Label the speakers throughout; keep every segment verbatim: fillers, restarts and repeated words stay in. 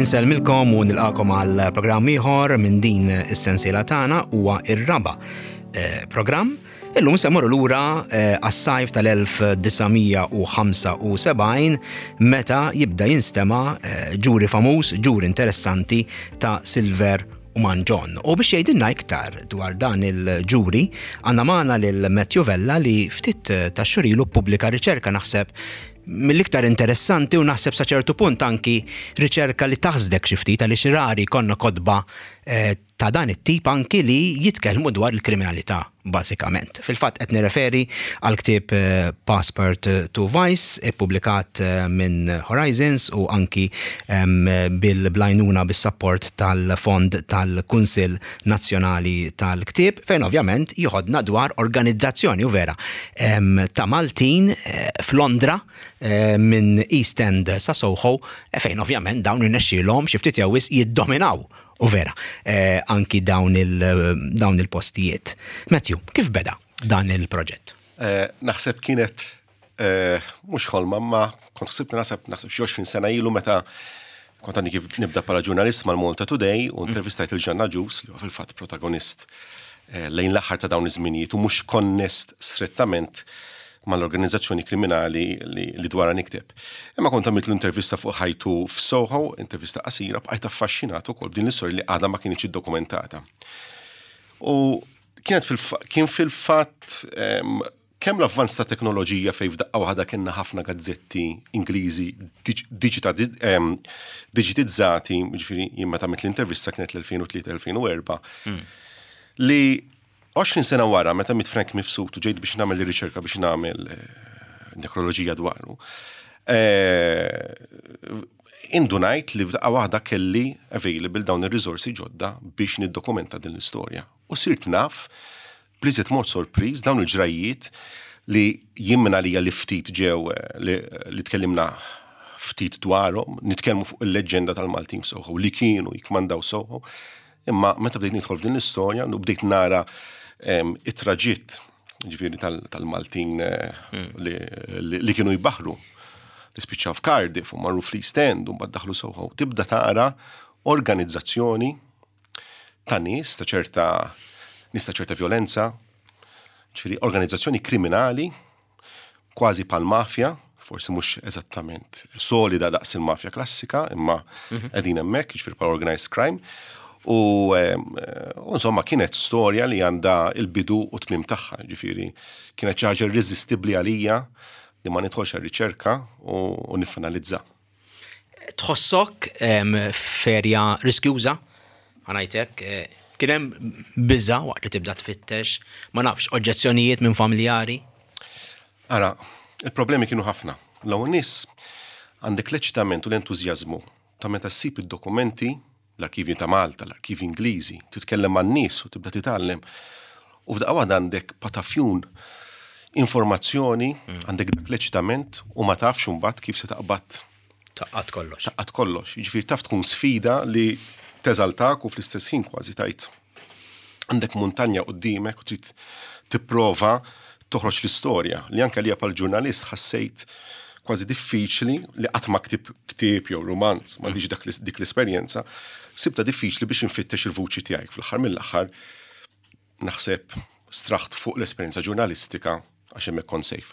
Speaker 1: Inselmilkom u nilqakom għal programm ieħor minn din is-sensiela tagħna huwa ir-raba' programm. Illum se mmorru lura għas-sajf tal-elf tisa' u ħamsa u sebgħin meta jibda jinstema' ġuri famuż, ġuri interessanti ta' Silver u Manġon. U biex jgħidilna iktar dwar dan il-ġuri, għandna magħna lil Matthew Vella li ftit ta' xurilu ppubblika riċerka naħseb mill-iktar interessanti u naħseb sa ċertu punt anki riċerka li taħsdek xi ftit għaliex rari konna kodba ta' dan it-tip anki li jitkellmu dwar il-kriminalità bażikament. Fil-fatt qed nirreferi għal ktieb Passport to Vice ippubblikat minn Horizons u anki bil-blajnuna bis-sapport tal-Fond tal-Kunsill Nazzjonali tal-Ktieb fejn ovvjament jieħodna dwar organizzazzjoni u vera ta' Maltin f'Londra minn East End sa Soho fejn ovvjament dawn irnexxielhom xi ftit jewwis jiddominaw u vera, eh, anki dawn il-postijiet. Il Matthew, kif beda dan il-proġett?
Speaker 2: Eh, naħseb kienet eh, mhux ħolma, ma kont ħsib naħseb naħseb xi għoxrin sena ilu meta kont għandi kif nibda bħala ġurnalist mal-Malta Today u intervistajt il-Ġanna Ġus li huwa fil-fatt protagonist eh, lejn l-aħħar ta' dawn iż-żminijiet u mhux konnest strettament mal-organizzazzjoni kriminali li, li dwarha nikteb. Imma kont għamilt l-intervista fuq ħajtu f'Soho, intervista qasira, bqajt affaxxinat ukoll b'din l-istorja li għadha ma kienx iddokumentata. U kienet fil kien fil-fatt um, kemm l-avvanz ta' teknoloġija fejn f'daqqa waħda kienna ħafna gazzetti Ingliżi um, digitizzati, jiġifieri jien meta għamilt l-intervista kienet l-elfejn u tlieta elfejn u erba' mm. li għoxrin sena wara, meta mit Frank Mifsud u ġejt biex nagħmel riċerka biex nagħmel nekroloġija dwaru. Indunajt li f'daqqa waħda kelli available dawn ir-riżorsi ġodda biex niddokumenta din l-istorja. U sirt naf, bliżiet mort sorpriż dawn il-ġrajiet li jimmina li li ftit ġew li, li tkellimna ftit dwarhom, nitkellmu fuq il-leġenda tal-Maltin Soho li kienu jikmandaw Soho. Imma meta bdejt nidħol f'din l-istorja u bdejt nara Um, it-traġitt ġifieri tal-Maltin uh, mm. li, li, li kienu jbaħru li spiċċaw f'Cardiff u marru fl-East End u mbagħad daħlu Soho. Tibda tara organizzazzjoni ta' nies ta' ċerta nies ta' ċerta violenza, ġifieri organizzazzjoni kriminali kważi pal-mafja, forsi mhux eżattament solida daqs il-mafja klassika, imma mm-hmm. qegħdin hemmhekk ġifieri bħal organized crime. U insomma kienet storja li għandha il-bidu u tmiem tagħha, ġifieri kienet xi ħaġa irreżistibbli għalija li ma nidħolx għar-riċerka u, u nifinalizza.
Speaker 1: Tħossok ferja riskjuża ħanajtek kien hemm biża' waqt li tibda tfittex, ma nafx oġġezzjonijiet minn familjari?
Speaker 2: Ara, il-problemi kienu ħafna. L-ewwel nies għandek l-eċitament u l-entużjażmu ta' meta ssib id-dokumenti l-arkivi ta' Malta, l-arkivi Ingliżi, titkellem man nies u tibda titgħallem. U f'daqqa waħda għandek patafjun informazzjoni, għandek dak l-eċitament u ma tafx imbagħad kif se taqbad.
Speaker 1: Taqqat kollox.
Speaker 2: Taqqat kollox. Jiġifieri taf tkun sfida li teżaltak u fl-istess ħin kważi tajt. Għandek muntanja quddiemek u trid tipprova toħroġ l-istorja li anke li bħal ġurnalist ħassejt kważi diffiċli li qatt ma ktib ktieb jew romanz, ma dik dik l-esperjenza, sibta diffiċli biex infittex il-vuċi tiegħek. Fl-aħħar mill-aħħar naħseb straħt fuq l-esperjenza ġurnalistika għax hemmhekk kont sejf.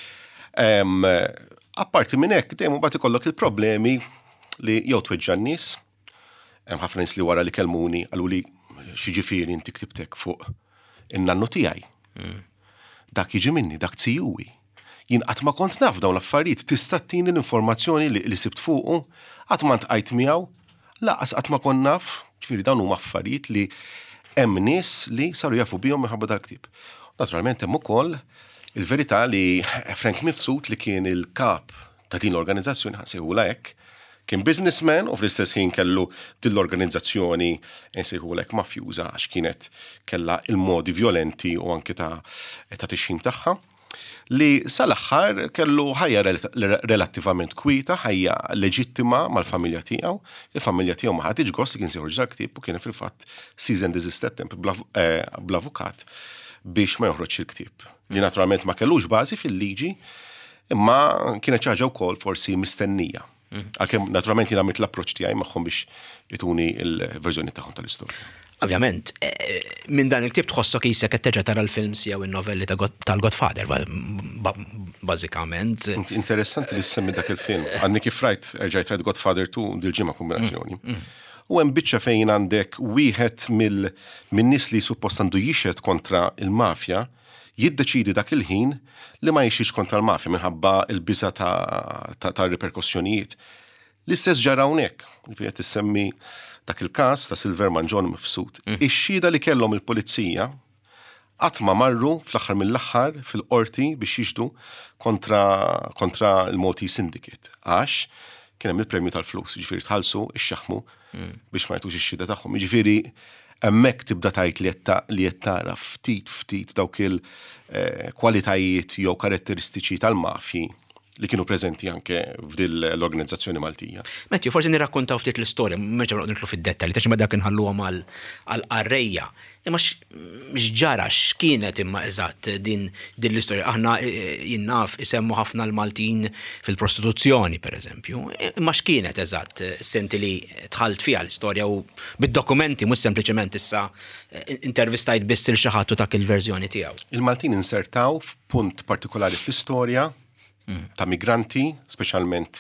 Speaker 2: Um, apparti minn hekk dejjem mbagħad ikollok il-problemi li jew tweġġa' n-nies, hemm ħafna nies li wara li kellmuni qalu li xi ġifieri inti ktibtek fuq in-nannu tiegħi. Mm. Dak jiġi minni, dak tijuwi. Jien qatt ma kont naf dawn l-affarijiet tista' tini l-informazzjoni li, li sibt fuqu, qatt ma ntqajt miegħu, laqas qatt ma kont naf, ġifieri dawn huma affarijiet li hemm nies li saru jafu bihom minħabba dal-ktieb. Naturalment hemm ukoll il-verità li Frank Mifsud li kien il-kap ta' din l-organizzazzjoni ħansejħula hekk, kien businessman u fl-istess ħin kellu din l-organizzazzjoni nsejħula hekk mafjuża għax kienet kellha il-modi violenti u anke ta' ta' tixħim tagħha. Li sal-aħħar kellu ħajja relattivament kwita, ħajja leġittima mal-familja tiegħu. Il-familja tiegħu ma ħadx gost kien seħorġ dal-ktieb u kien fil-fatt season desisted temp bl-avukat biex ma joħroġ il-ktieb. Li naturalment ma kellux bażi fil-liġi, imma kienet ċaġa wkoll forsi mistennija. Għalkemm naturalment jien għamilt l-approċċ tiegħi magħhom biex ituni l-verżjoni tagħhom tal-istorja.
Speaker 1: Ovvjament, minn dan il-ktib tħossok jisek qed terġa' tara l-films jew in-novelli tal-Godfather, bażikament.
Speaker 2: Interessanti li semmi dak il-film. Għandni kif rajt erġajt rajt Godfather two dil-ġimgħa kombinazzjoni. U hemm biċċa fejn għandek wieħed mill-nies li suppost għandu jixed kontra il-mafja jiddeċidi dak il-ħin li ma jixix kontra l-mafja minħabba l-biża ta' riperkussjonijiet. L-istess ġara hawnhekk, qed tissemmi dak il-każ ta' Silverman John Mifsud. Ix-xhieda li kellhom il-pulizija qatt ma marru fl-aħħar mill-aħħar fil-qorti biex jixdu kontra kontra l-Maltese Syndicate. Għax kien hemm il-premju tal-flus, jiġifieri tħallsu ix-xaħmu biex ma jagħtux ix-xhieda tagħhom. Jiġifieri hemmhekk tibda tgħid li qed tara ftit ftit dawk il-kwalitajiet jew karatteristiċi tal-mafji li kienu preżenti anke f'dil l-organizzazzjoni Maltija.
Speaker 1: Matthew, forsi nirrakkontaw ftit l-istorja, mhux ġew nidħlu fid-dettalji, tax ma dak inħalluhom għall-qarrejja. Imma x'ġara x'kienet imma eżatt din din l-istorja. Aħna jinnaf isemmu ħafna l-Maltin fil-prostituzzjoni pereżempju. Imma x'kienet eżatt senti li tħalt fiha l-istorja u bid-dokumenti mhux sempliċement issa intervistajt biss il xi ħadd dak il-verżjoni tiegħu.
Speaker 2: Il-Maltin insertaw f'punt partikolari fl-istorja ta' migranti, speċjalment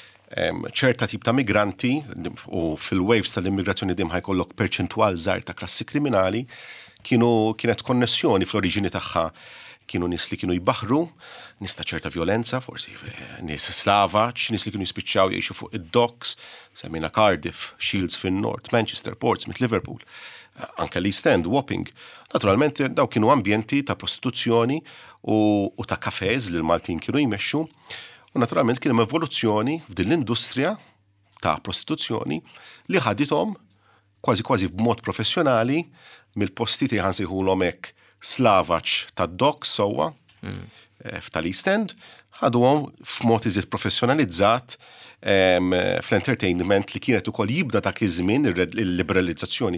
Speaker 2: ċerta tip ta' migranti u fil-waves tal-immigrazzjoni dim ħajkollok perċentwal żgħar ta' klassi kriminali, kienu kienet konnessjoni fl-oriġini tagħha kienu nies li kienu jbaħru, nies ta' ċerta violenza, forsi nies slavaġ, nies li kienu jispiċċaw jgħixu fuq id-docks, semmina Cardiff, Shields fin-Nord, Manchester, Portsmouth, Liverpool, anke l-East End, Wapping. Naturalment daw kienu ambjenti ta' prostituzzjoni u, u ta' kafez li l-Maltin kienu jmexxu. U naturalment kien hemm evoluzzjoni f'din l-industrija ta' prostituzzjoni li ħadithom kważi kważi b'mod professjonali mill-postiti ħansejħulhom hekk slavaġ tad-docks sewwa f'tal-East End, ħaduhom f'mod iżjed professjonalizzat fl-entertainment li kienet ukoll jibda dak iż-żmien il-liberalizzazzjoni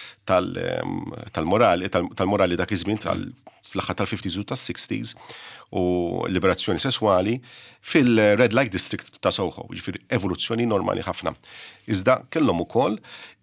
Speaker 2: tal-morali tal-morali dak iż-żmien fl-aħħar tal-fifties u tas-sixties u liberazzjoni sesswali fil-Red Light District ta' Soho, jiġifieri evoluzzjoni normali ħafna. Iżda kellhom ukoll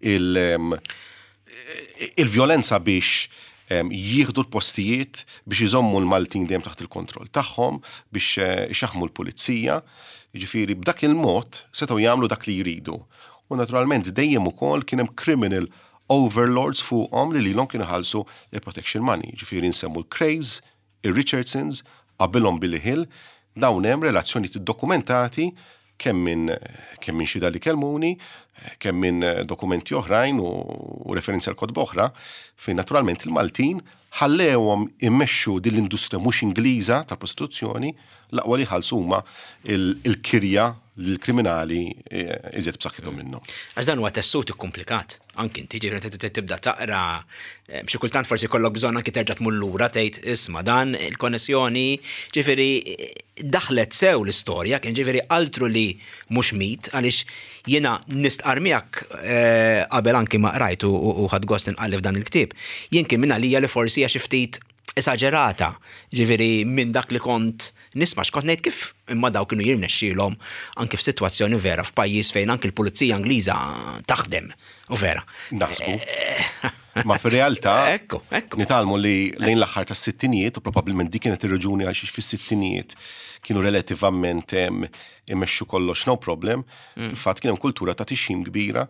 Speaker 2: il-vjolenza biex jieħdu l-postijiet biex iżommu l-Maltin dejjem taħt il-kontroll tagħhom biex ixaħmu l-pulizija, jiġifieri b'dak il-mod setgħu jagħmlu dak li jridu. U naturalment dejjem ukoll kien hemm criminal overlords fuqhom li lilhom kienu ħallsu il-protection money, jiġifieri nsemmu l-Crays, ir-Richardsons, qabilhom Billy Hill, dawn hemm relazzjonijiet iddokumentati kemm minn kemm minn xhieda li kelmuni, kemm minn dokumenti oħrajn u referenzi għal kotba oħra, fejn naturalment il-Maltin ħallewhom immexxu din l-industrija mhux Ingliża tal-prostituzzjoni l-aqwa li ħallsu huma il-kirja lill-kriminali iżjed b'saħħithom minnhom.
Speaker 1: Għax dan huwa tessut ikkumplikat. Anki inti ġifieri tibda taqra xi kultant forsi jkollok bżonn anki terġa' tmur lura tgħid isma' dan il-konnessjoni ġifieri daħlet sew l-istorja kien ġifieri altru li mhux mit għaliex jiena nistqar miegħek qabel anki ma qrajt u ħadd gost inqallef dan il-ktieb. Jien kien minn għalija li forsi hija xi ftit esagerata, ġifieri minn dak li kont nisma' x'kont ngħid kif imma daw kienu jirnexxielhom anke f'sitwazzjoni vera f'pajjiż fejn anke l-Pulizija Ingliża taħdem u vera.
Speaker 2: Naħsbu. Ma fir-realtà
Speaker 1: ekku, ekku.
Speaker 2: Nitalmu li lejn l-aħħar tas-sittinijiet u probabbilment dik kienet ir-raġuni għal xiex fis-sittinijiet kienu relattivament immexxu kollox no problem. Fil-fatt kien hemm kultura ta' tixjim kbira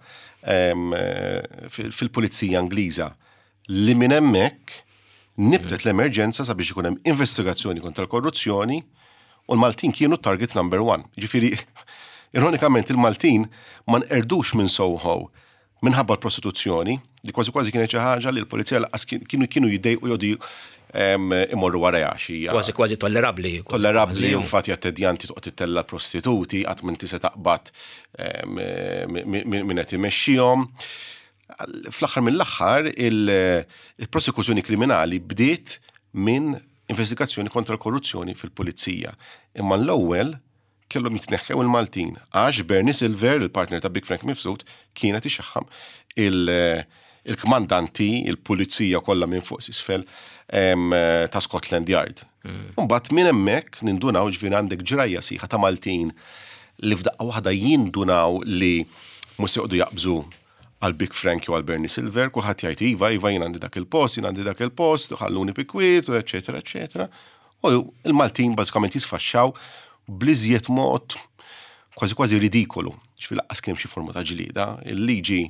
Speaker 2: fil-Pulizija Ingliża li minn hemmhekk nibdet l-emerġenza sabiex ikun hemm investigazzjoni kontra l-korruzzjoni u l-Maltin kienu target number one. Ġifieri, ironikament il-Maltin ma nqerdux minn Soho minħabba l-prostituzzjoni, li kważi kważi kienet xi ħaġa li l-pulizija kienu kienu jiddejqu jodi imorru warajha xi.
Speaker 1: Kważi kważi tollerabbli.
Speaker 2: Tollerabbli u fatt jattedjanti toqgħod tittella prostituti qatt minn tisa taqbad min qed imexxihom. Fl-aħħar mill-aħħar il-prosekuzzjoni kriminali bdiet minn investigazzjoni kontra l-korruzzjoni fil-pulizija. Imma l-ewwel kellhom jitneħħew il-Maltin għax Bernie Silver, il-partner ta' Big Frank Mifsud, kienet ixaħħam il-kmandanti, il-pulizija kollha minn fuq s'isfel ta' Scotland Yard. Mbagħad minn hemmhekk nindunaw ġifier għandek ġrajja sieħa ta' Maltin li f'daqqa waħda jindunaw li mhux se jqogħdu jaqbżu għal Big Frank u għal Bernie Silver, kulħadd jgħid iva, iva jien għandi dak il-post, jien għandi dak il-post, ħalluni pikwiet, u eċetera, eċetera. U il-Maltin bażikament jisfaxxaw bliżjed mod kważi kważi ridikolu. Ġifieri laqqas kien xi forma ta' ġlieda, il-liġi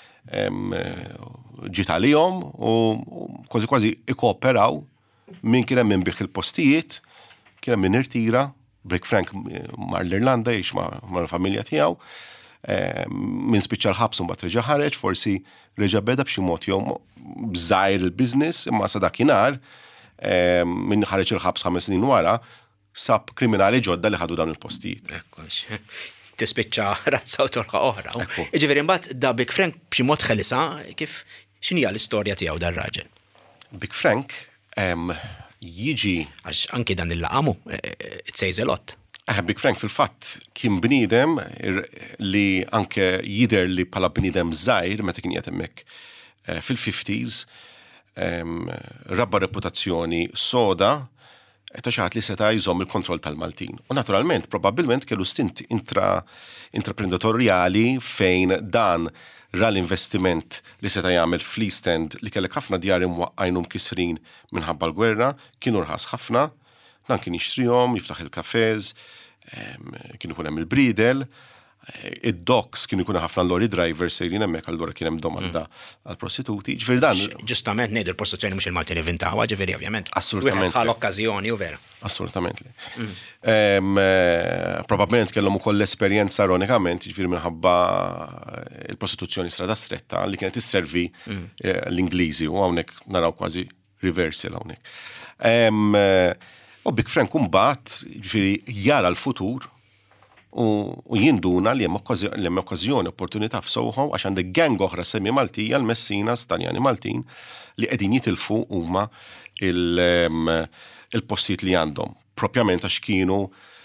Speaker 2: ġiet għalihom u kważi kważi ikkooperaw min kien hemm minbih il-postijiet, kien hemm min irtira, Big Frank mar l-Irlanda jgħix mal-familja tiegħu. Min spiċċa l-ħabs mbagħad reġa' ħareġ, forsi reġa' beda b'xi mod jew bżgħir il-business, imma sa dakinhar min ħareġ il-ħabs ħames snin wara sab kriminali ġodda li ħadu dawn il-postijiet.
Speaker 1: Ekkox. Tispiċċa razza u torħa oħra. Jiġifieri mbagħad da Big Frank b'xi mod ħelisa kif x'inhi l-istorja tiegħu dar-raġel.
Speaker 2: Big Frank jiġi
Speaker 1: għax anki dan il-laqamu it says a lot.
Speaker 2: Big Frank fil-fatt kien bniedem li anke jider li bħala bniedem żgħir meta kien qiegħed hemmhekk fil-fifties rabba reputazzjoni soda ta' xi ħadd li seta' jżomm il-kontroll tal-Maltin. U naturalment probabbilment kellu stint intra intraprenditorjali fejn dan ra l-investiment li seta' jagħmel fl-East End li kellek ħafna djar imwaqqajnhom kisrin minħabba l-gwerra, kienu rħas ħafna. Dan kien jixtrihom, jiftaħ il-kafez, kienu jkun hemm il-bridel, id-docks kienu jkunu ħafna lorry drivers sejrin hemmhekk allura kien hemm domanda għal prostituti. Ġifieri dan.
Speaker 1: Ġustament ngħidu l-prostituzzjoni mhux il-Malti inventawha, ġifieri ovvjament.
Speaker 2: Assolutament.
Speaker 1: Wieħed ħal okkażjoni u vera.
Speaker 2: Assolutament. Probabilment kellhom ukoll l-esperjenza ironikament ġifieri minħabba il-prostituzzjoni strada stretta li kienet isservi l-Ingliżi u hawnhekk naraw kważi reversal hawnhekk. U Big Frank mbagħad ġifieri jara l-futur u jinduna li hemm okkażjoni, opportunità f'Soho għax għandek gang oħra semmi Maltija, l-Messinas, Taljani Maltin, li qegħdin jitilfu huma il-postijiet li għandhom. Propjament għax kienu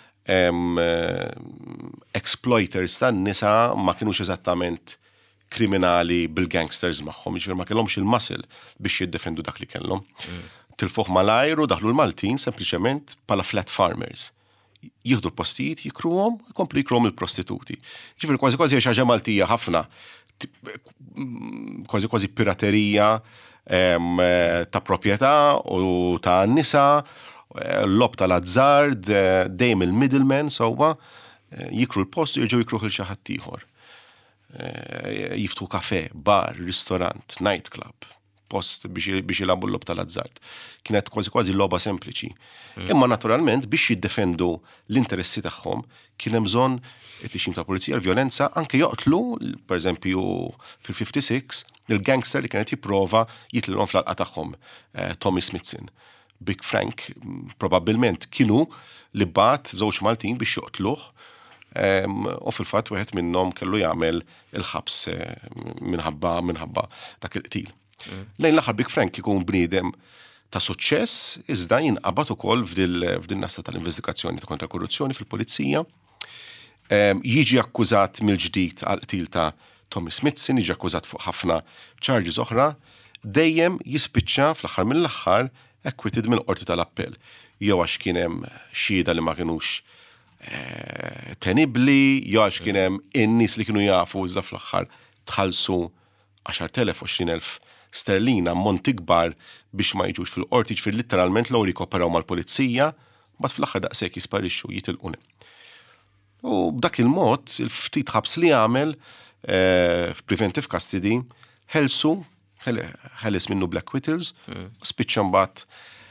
Speaker 2: exploiters tan-nisa ma kienux eżattament kriminali bil-gangsters magħhom, ġifieri ma kellhomx il-muscle biex jiddefendu dak li kellhom. Tilfuħ malajru daħlu l-Maltin sempliċement pala flat farmers. Jieħdu l-postijiet, jikruhom, jkomplu jikruhom il-prostituti. Ġifieri kważi kważi hija xi ħaġa Maltija ħafna, kważi kważi piraterija ta' proprjetà u ta' nisa, lob tal-azzard, dejjem il-middleman sewwa jikru l-post u jerġgħu jikruh il xi ħadd ieħor. Jiftu kafe, bar, ristorant, night club. Post biex jilabu l-lob tal-azzard. Kienet kważi kważi loba sempliċi. Imma naturalment biex jiddefendu l-interessi tagħhom kien hemm bżonn it-tixim tal-pulizija l-vjolenza anke joqtlu, pereżempju fil-fifty-six, il-gangster li kienet jipprova jitlilhom fl-alqa tagħhom, Tommy Smithson. Big Frank probabbilment kienu li bat żewġ Maltin biex joqtluh u fil-fatt wieħed minnhom kellu jagħmel il-ħabs minħabba minħabba dak il-qtil. Lejn l-aħħar Big Frank ikun bniedem ta' suċċess, iżda jinqabad ukoll f'din nasta tal-investigazzjoni ta' kontra korruzzjoni fil-pulizija. Jiġi akkużat mill-ġdid għal qtil ta' Tommy Smithson, jiġi akkużat fuq ħafna charges oħra, dejjem jispiċċa fl-aħħar mill-aħħar acquitted mill-qorti tal-appell. Jew għax kien hemm xhieda li ma kinux tenibbli, jew għax kien hemm in-nies li kienu jafu iżda fl-aħħar tħallsu għaxar telef għoxrin elf sterlina monti kbar biex ma jiġux fil-qorti ġifier literalment l jikoperaw mal-pulizija, mbagħad fl-aħħar daqshekk jisparixxu jitilqu. U b'dak il-mod il-ftit ħabs li għamel f'preventive custody ħelsu ħeles minnu black wittles u spiċċa mbagħad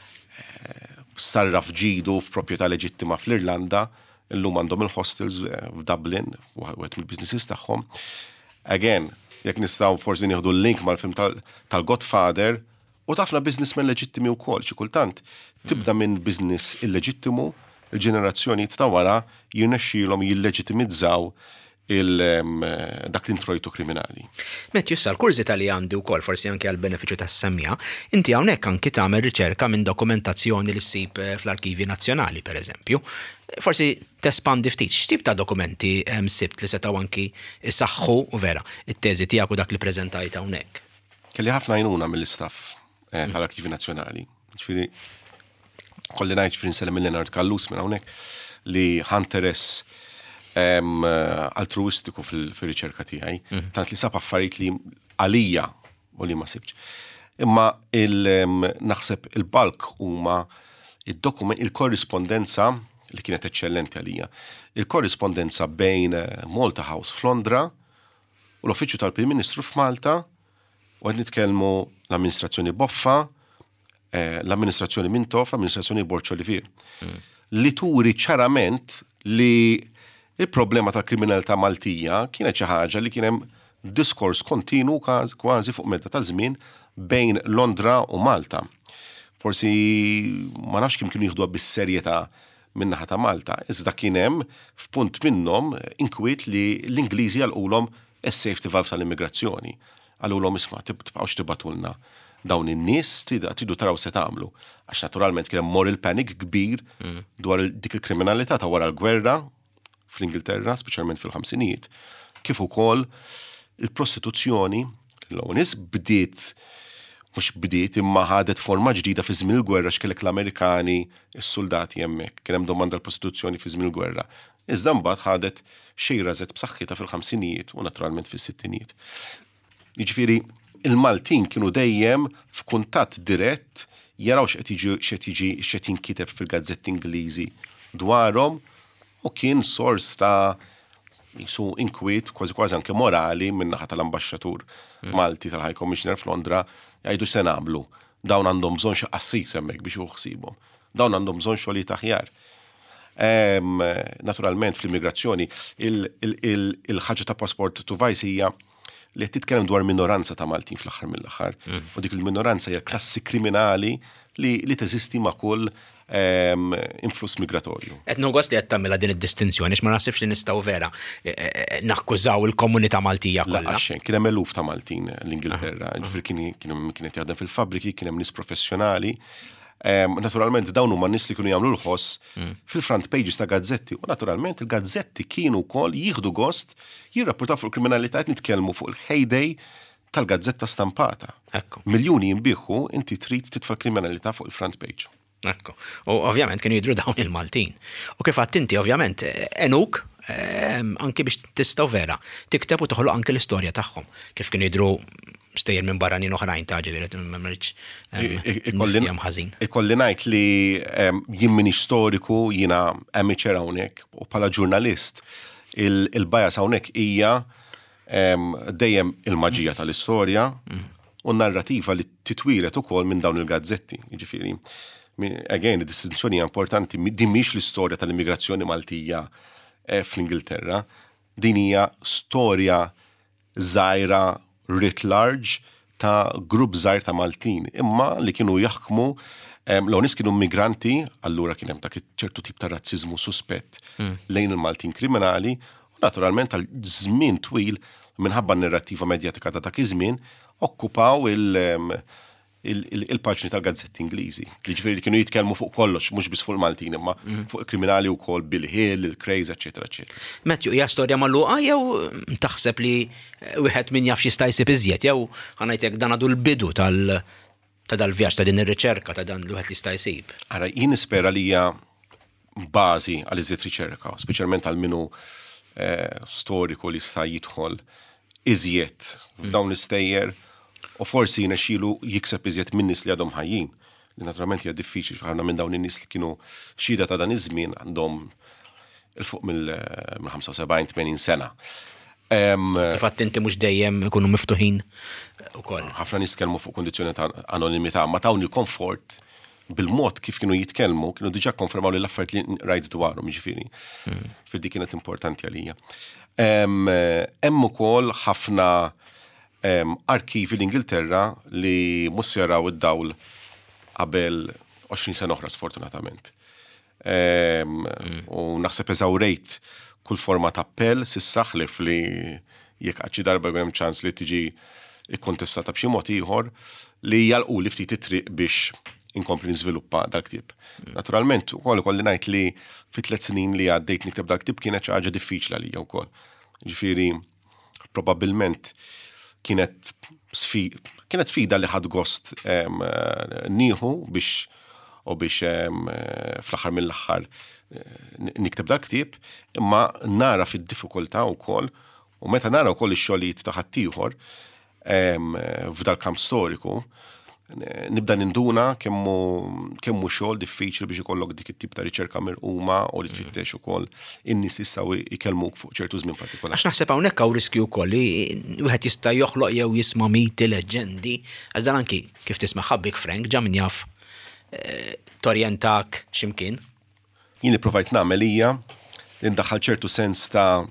Speaker 2: sarraf ġidu f'proprjetà leġittima fl-Irlanda, illum għandhom il-hostels f'Dublin, wieħed mill-businesses tagħhom. Again, jekk nistgħu forsi nieħdu l-link mal-film tal-Godfather u tafna businessmen leġittimi wkoll xi kultant tibda minn business illeġittimu, il-ġenerazzjoni ta' wara jirnexxielhom jilleġitimizzaw dak l-introjtu kriminali.
Speaker 1: Met jussa l-kurzita li għandi wkoll forsi anke għal benefiċċju tas-semmija, inti hawnhekk anki tagħmel riċerka minn dokumentazzjoni li ssib fl-Arkivi Nazzjonali pereżempju. Forsi tespandi ftit, x'tip ta' dokumenti hemm sibt li setgħu anki isaħħu u vera it-teżi tiegħek u dak li preżentajt hawnhekk.
Speaker 2: Kelli ħafna għajnuna mill-istaff tal-Arkivi Nazzjonali. Ġifieri kolli ngħid ġifieri nsellem mill-Leonard Kallus minn hawnhekk li ħanteres altruistiku fil-riċerka tiegħi, tant li sab affarijiet li għalija u li ma sibx. Imma naħseb il-balk huma il-dokument, il-korrispondenza li kienet eccellenti għalija. Il-korrispondenza bejn Malta House f'Londra u l-Uffiċċju tal-Prim Ministru f'Malta u għed nitkellmu l-amministrazzjoni Boffa, l-amministrazzjoni Mintoff, l-amministrazzjoni Borċ Olivier. Li turi ċarament li il-problema ta' kriminalità Maltija kienet xi ħaġa li kien hemm diskors kontinu kważi fuq medda ta' żmien bejn Londra u Malta. Forsi ma nafx kemm kienu jieħduha bis-serjetà min-naħa ta' Malta, iżda kien hemm f'punt minnhom inkwiet li l-Ingliżi għalqulhom is-safety valve tal-immigrazzjoni. Għalqulhom isma' tibqgħux tibatulna dawn in-nies tridu taraw se tagħmlu. Għax naturalment kien hemm moral panic kbir dwar dik il-kriminalità ta' wara l-gwerra fl-Ingilterra, speċjalment fil-ħamsinijiet, kif ukoll il-prostituzzjoni l-onis bdiet mhux bdiet imma ħadet forma ġdida fi żmien il-gwerra x'kellek l-Amerikani, is-soldati hemmhekk, kien hemm domanda l-prostituzzjoni fi żmien il-gwerra. Iżda mbagħad ħadet xejra żed b'saħħitha fil-ħamsinijiet u naturalment fis-sittinijiet. Jiġifieri il-Maltin kienu dejjem f'kuntatt dirett jaraw x'qed jiġi x'qed jiġi x'qed jinkiteb fil-gazzetti Ingliżi dwarhom u kien sors ta' jisu inkwiet kważi kważi anke morali min-naħa tal-ambaxxatur Malti tal-High Commissioner f'Londra jgħidu se nagħmlu. Dawn għandhom bżonn xi qassis hemmhekk biex uħsibhom. Dawn għandhom bżonn xogħlijiet aħjar. Naturalment fl-immigrazzjoni il-ħaġa ta' pasport to vice hija li qed titkellem dwar minoranza ta' Maltin fl-aħħar mill-aħħar. U dik il-minoranza hija klassi kriminali li teżisti ma' kull influss migratorju.
Speaker 1: Qed nogost li qed tagħmilha din id-distinzjoni x'ma naħsibx li nistgħu vera nakkużaw il-komunità Maltija kollha.
Speaker 2: Għaxen, kien hemm eluf ta' Maltin l-Ingilterra, ġifieri kienet jaħdem fil-fabbriki, kien hemm nies professjonali. Naturalment dawn huma nies li kienu jagħmlu l-ħoss fil-front pages ta' gazzetti u naturalment il-gazzetti kienu wkoll jieħdu gost jirrapportaw fuq il-kriminalità qed nitkellmu fuq il-heyday tal-gazzetta stampata. Miljuni jinbieħu inti trid titfa' kriminalità fuq il-front page.
Speaker 1: Ekku. U ovvjament kienu jidru dawn il-Maltin. U kif għadt inti ovvjament enuk anki biex tistgħu vera tikteb u toħloq anke l-istorja tagħhom. Kif kienu jidru stejjer minn barranin oħrajn ta' ġifieri m'hemmx nifhem ħażin.
Speaker 2: Ikolli ngħid li jien m'iniex storiku, jiena amateur hawnhekk u bħala ġurnalist il-bajas hawnhekk hija dejjem il-maġija tal-istorja u n-narrativa li titwilet ukoll minn dawn il-gazzetti. Jiġifieri again, id-distinzjoni importanti, din mhix l-istorja tal-immigrazzjoni Maltija fl-Ingilterra, din hija storja żgħira writ large ta' grupp żgħir ta' Maltin, imma li kienu jaħkmu l-nies kienu migranti, allura kien hemm dak ċertu tip ta' razziżmu suspett lejn il-Maltin kriminali, u naturalment għal żmien twil minħabba n-narrattiva medjatika ta' dak iż-żmien okkupaw il- il-paġni tal-gazzetti Ingliżi. Jiġifieri kienu jitkellmu fuq kollox, mhux biss fuq il-Maltin, imma fuq il-kriminali wkoll Bill Hill, il-Craze, eċetera, eċetera.
Speaker 1: Matthew, hija storja magħluqa jew taħseb li wieħed min jaf x'jista' jsib iżjed jew ħanajtek dan għadu l-bidu tal ta' dal-vjaġġ ta' din ir-riċerka ta' dan li wieħed jista' jsib.
Speaker 2: Ara jien nispera li hija bażi għal iżjed riċerka, speċjalment għal minu storiku li sta jidħol iżjed f'dawn l-istejjer. U forsi jinaxilu jikseb iżjed minn nies li għadhom ħajjin. Li naturalment hija diffiċli ħafna minn dawn in-nies li kienu xhieda ta' dan iż-żmien għandhom il-fuq mill-ħamsa u sebgħin tmagħnin sena.
Speaker 1: Kif għadt inti mhux dejjem ikunu miftuħin ukoll.
Speaker 2: Ħafna nies kellmu fuq kondizzjoni ta' anonimità, ma tawni l-komfort bil-mod kif kienu jitkellmu, kienu diġà konfermaw li l-affarijiet li rajt dwarhom, jiġifieri. Fil dik kienet importanti għalija. Hemm ukoll ħafna arkivi l-Ingilterra li mhux jaraw id-dawl qabel għoxrin sena oħra sfortunatament. U naħseb eżawrejt kull forma ta' appell s'issa ħlif li jekk għaxi darba hemm ċans li tiġi ikkontestata b'xi mod ieħor li jalqu li ftit it-triq biex inkompli niżviluppa dal-ktieb. Naturalment ukoll ikolli ngħid li fi tliet snin li għaddejt nikteb dal-ktieb kienet xi ħaġa diffiċli għalija wkoll. Ġifieri probabbilment kienet sfida, kienet sfida li ħad gost nieħu biex u biex fl-aħħar mill-aħħar nikteb dal-ktieb, imma nara fid-diffikultà wkoll u meta nara wkoll ix-xogħlijiet ta' ħaddieħor f'dal-kamp storiku, nibda ninduna kemmu kemmu xogħol diffiċli biex ikollok dik it-tip ta' riċerka mirquma u li tfittex ukoll in-nies jistgħu jkellmuk fuq ċertu żmien partikolari.
Speaker 1: Għax naħseb hawnhekk hawn riskju wkoll li wieħed jista' joħloq jew jisma' miti, leġendi, għax dan anki kif tisma' ħabbik Frank ġa min jaf torjentak x'imkien.
Speaker 2: Jien ipprovajt nagħmel hija li ndaħħal ċertu sens ta'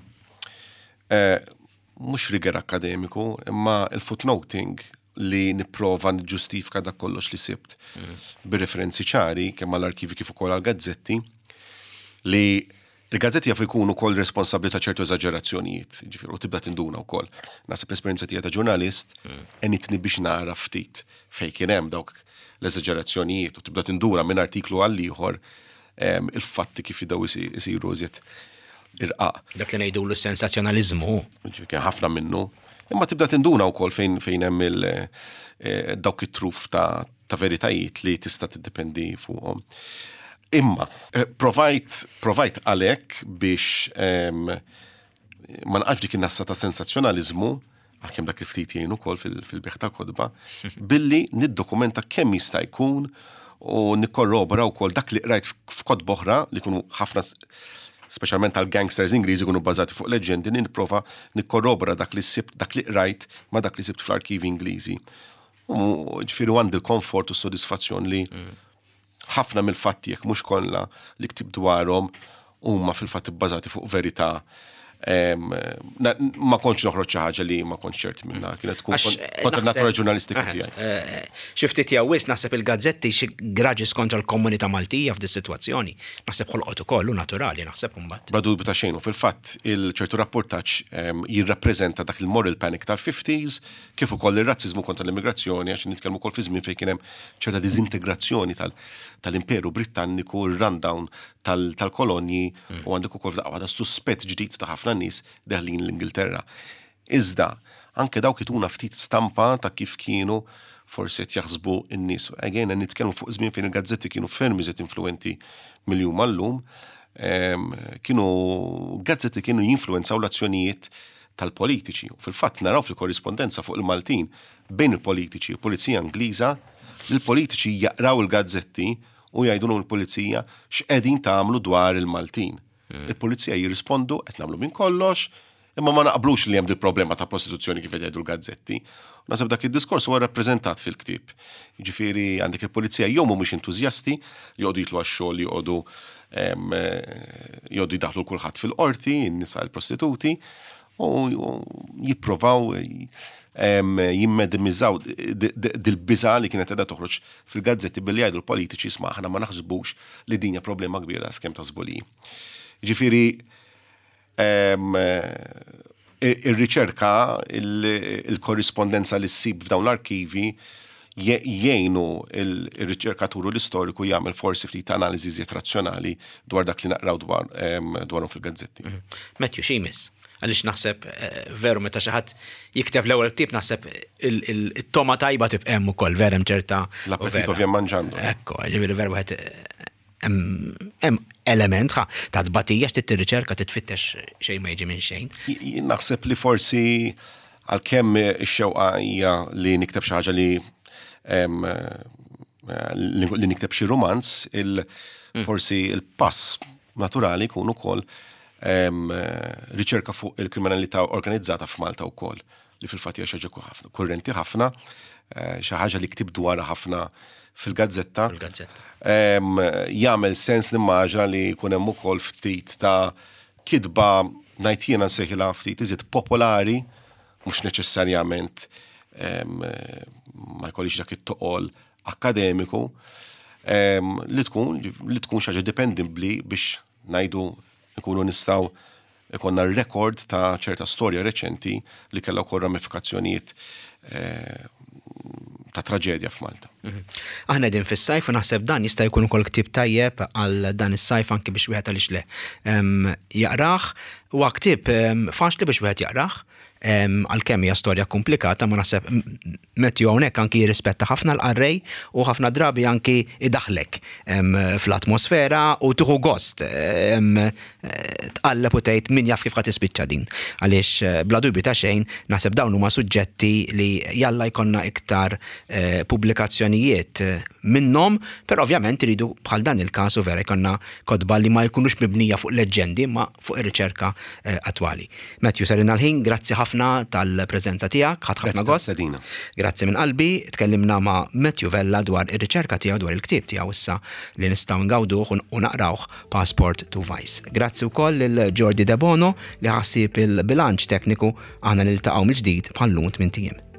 Speaker 2: mhux riger akademiku, imma il-footnoting li nipprova niġġustifika dak kollox li sibt bir-referenzi ċari kemm għall-arkivi kif ukoll għall-gazzetti li l-gazzetti jafu jkunu wkoll responsabbli ta' ċertu eżaġerazzjonijiet, ġifieri u tibda tinduna wkoll. Naħseb l-esperjenza tiegħi ta' ġurnalist enitni biex nara ftit fejn kien hemm dawk l-eżaġerazzjonijiet u tibda tinduna minn artiklu għal ieħor il-fatti kif jibdew isiru iżjed irqaq.
Speaker 1: Dak li ngħidulu s-sensazzjonaliżmu.
Speaker 2: Kien ħafna minnu. Imma tibda tinduna wkoll fejn fejn hemm il dawk it-truf ta' ta' veritajiet li tista' tiddependi fuqhom. Imma provajt provajt għalhekk biex ma nqax dik in-nassa ta' sensazzjonaliżmu għalkemm dak il-ftit jgħin ukoll fil-beħ tal-kodba billi niddokumenta kemm jista' jkun u nikkorrobora wkoll dak li qrajt f'kodba oħra li jkunu ħafna speċjalment tal-gangsters Ingliżi jkunu bbażati fuq leġendi, nipprova nikkorrobora dak li sibt dak li qrajt ma' dak li sibt fl-arkivi Ingliżi. U ġifieri għandi l-komfort u s-sodisfazzjon li ħafna mill-fatti jekk mhux kollha li ktib dwarhom huma fil-fatt ibbażati fuq verità. Ma kontx noħroġ xi ħaġa li ma kontx ċert minnha, kienet tkun kontra natura ġurnalistika tiegħi.
Speaker 1: Xi ftit jew wis naħseb il-gazzetti xi graġis kontra l-komunità Maltija f'di sitwazzjoni. Naħseb ħolqot ukoll u naturali naħseb imbagħad.
Speaker 2: Bla dubju ta' xejn u fil-fatt il-ċertu rapportaġġ jirrappreżenta dak il-moral panic tal-fifties kif ukoll ir-razziżmu kontra l-immigrazzjoni għax nitkellmu wkoll fi żmien fejn kien hemm ċerta diżintegrazzjoni tal-Imperu Britanniku, ir-rundown tal-kolonji u għandek ukoll f'daqqa suspett ġdid ta' ħafna nies daħlin l-Ingilterra. Iżda, anke dawk ituna ftit stampa ta' kif kienu forsi qed jaħsbu n-nies. Again, nitkellmu fuq żmien fejn il-gazzetti kienu ferm iżjed influenti mill-jum għall-lum, kienu gazzetti kienu jinfluenzaw l-azzjonijiet tal-politiċi. U fil-fatt naraw fil-korrispondenza fuq il-Maltin bejn il-politiċi u pulizija Ingliża, il-politiċi jaqraw il-gazzetti u jgħidulhom il-pulizija x'qegħdin tagħmlu dwar il-Maltin. Il-pulizija jirrispondu qed nagħmlu minn kollox, imma ma naqblux li hemm di problema ta' prostituzzjoni kif qed jgħidu l-gazzetti. Nasab dak id-diskors huwa rappreżentat fil-ktieb. Jiġifieri għandek il-pulizija jew mhumiex entużjasti, jgħodu jitlu għax-xogħol, jgħodu jgħodu jdaħlu kulħadd fil-qorti, in-nisa l-prostituti, u jipprovaw jimmedimizzaw dil-biża li kienet qiegħda toħroġ fil-gazzetti billi jgħidu l-politiċi isma' aħna ma naħsbux li din hija problema kbira skemm ta' żboliji. Ġifieri ir-riċerka, il-korrispondenza li ssib f'dawn l-arkivi jgħinu il-riċerkatur u l-istoriku jagħmel forsi ftit analiżi żied razzjonali dwar dak li naqraw dwarhom fil-gazzetti.
Speaker 1: Matthew Seamus, għaliex naħseb veru meta xi ħadd jikteb l-ewwel ktieb naħseb it-toma tajba tibqa' hemm ukoll verem ċerta.
Speaker 2: L-appetito vjen manġando.
Speaker 1: Ekku, ġifieri veru wieħed hemm element ta' tbatija x'tit tirriċerka titfittex xejn ma jiġi minn xejn.
Speaker 2: Naħseb li forsi għalkemm ix-xewqa hija li nikteb xi ħaġa li li nikteb xi romanz, forsi il-pass naturali jkun ukoll riċerka fuq il-kriminalità organizzata f'Malta wkoll, li fil-fatt hija xi ħaġa ħafna kurrenti ħafna, xi ħaġa li ktib dwarha ħafna fil-gazzetta. Jagħmel sens nimmaġna li jkun hemm ukoll ftit ta' kitba ngħid jiena nsejħilha ftit iżjed popolari, mhux neċessarjament ma jkollix dak it-toqol akademiku, li tkun li tkun xi ħaġa dipendibbli biex ngħidu nkunu nistgħu ikonna rekord ta' ċerta storja reċenti li kellha wkoll ramifikazzjonijiet ta' traġedja f'Malta.
Speaker 1: Aħna din fis-sajf u naħseb dan jista' jkun ukoll ktieb tajjeb għal dan is-sajf anke biex wieħed għaliex le jaqrah huwa ktieb faċli biex wieħed jaqrah għalkemm hija storja komplikata ma naħseb Matthew hawnhekk anki jirrispetta ħafna l-qarrej u ħafna drabi anki idaħlek fl-atmosfera u tuħu gost tqalleb u tgħid min jaf kif qed tispiċċa din. Għaliex bla dubju ta' xejn naħseb dawn huma suġġetti li jalla jkollna iktar pubblikazzjonijiet minnhom, però ovvjament iridu bħal dan il-każ u vera jkollna kodba li ma jkunux mibnija fuq leġendi ma fuq ir-riċerka attwali. Matthew sarina l-ħin, grazzi ħafna tal-preżenza tiegħek, ħadd ħafna gost. Grazzi minn qalbi, tkellimna ma' Matthew Vella dwar ir-riċerka tiegħu dwar il-ktieb tiegħu issa li nistgħu ngawduh u naqrawh Passport to Vice. Grazzi wkoll lil Jordi De Bono li ħassib il-bilanċ tekniku aħna niltaqgħu mill-ġdid bħal lum tmien tiem.